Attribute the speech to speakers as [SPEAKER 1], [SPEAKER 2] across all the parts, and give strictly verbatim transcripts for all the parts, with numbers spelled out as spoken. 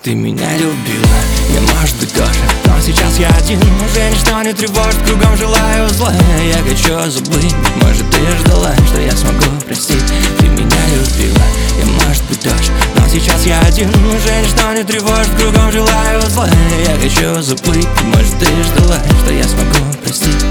[SPEAKER 1] Ты меня любила, я, может быть, тоже, но сейчас я один. Уже ничто не тревожит, кругом желаю зла. Я хочу забыть, может, ты ждала, что я смогу простить. Ты меня любила, я, может быть, тоже, но сейчас я один. Уже ничто не тревожит, кругом желаю зла. Я хочу забыть, может, ты ждала, что я смогу простить.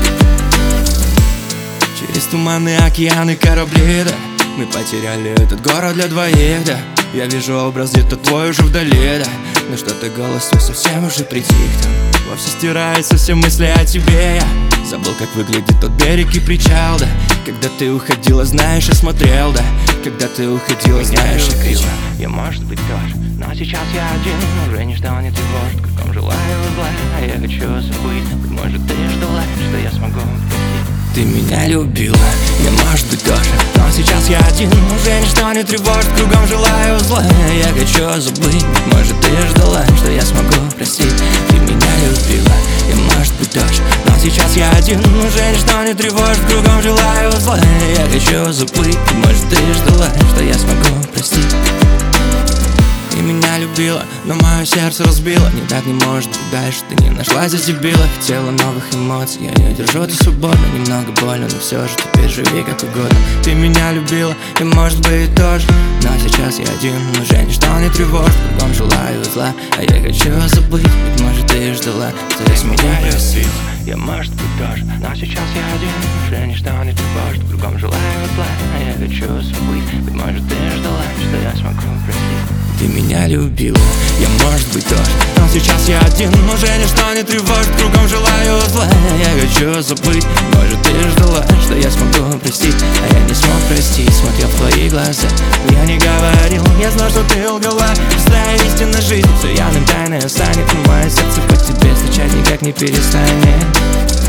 [SPEAKER 1] Через туманные океаны корабли, да, мы потеряли этот город для двоих, да. Я вижу образ где-то твой уже вдали, да, но что-то голос твой совсем уже притих там. Вовсе стираются все мысли о тебе. Я забыл, как выглядит тот берег и причал, да. Когда ты уходила, знаешь, я смотрел, да. Когда ты уходила, знаешь, я кричал.
[SPEAKER 2] Я, может быть, тоже, но сейчас я один. Уже ничто не тревожит, кругом желаю зла. А я хочу забыть, быть может, ты ждала, что я смогу простить.
[SPEAKER 1] Ты меня любила, я, может быть, тоже, но сейчас я один. Уже ничто не тревожит, кругом желаю зла. Я хочу забыть, может, ты ждала, что я смогу простить. Ты меня любила, я, может быть, тоже, но сейчас я один. Уже ничто не тревожит, кругом желаю зла. Я хочу забыть, может, ты ждала, что я смогу простить. Ты меня любила, но мое сердце разбило. Не так не может быть дальше, ты не нашла здесь дебила. Хотела новых эмоций, я ее держу, ты свободна. Немного больно, но все же теперь живи как угодно. Ты меня любила, и может быть тоже, но сейчас я один. Уже ничто не тревожит, кругом желаю зла. А я хочу забыть, быть может, ты ждала, что я смогу простить.
[SPEAKER 2] Я, может быть, тоже, но сейчас я один. Уже ничто не тревожит, кругом желаю зла. А я хочу забыть, быть может, ты ждала, что я смогу простить.
[SPEAKER 1] Ты меня любила, я, может быть, тоже, но сейчас я один. Уже ничто не тревожит, кругом желаю зла. Я хочу забыть, может, ты ждала, что я смогу простить. А я не смог простить, смотрел в твои глаза. Я не говорил, я знал, что ты лгала. Простая истина жизни, все явным тайной станет. Но мое сердце по тебе стучать никак не перестанет.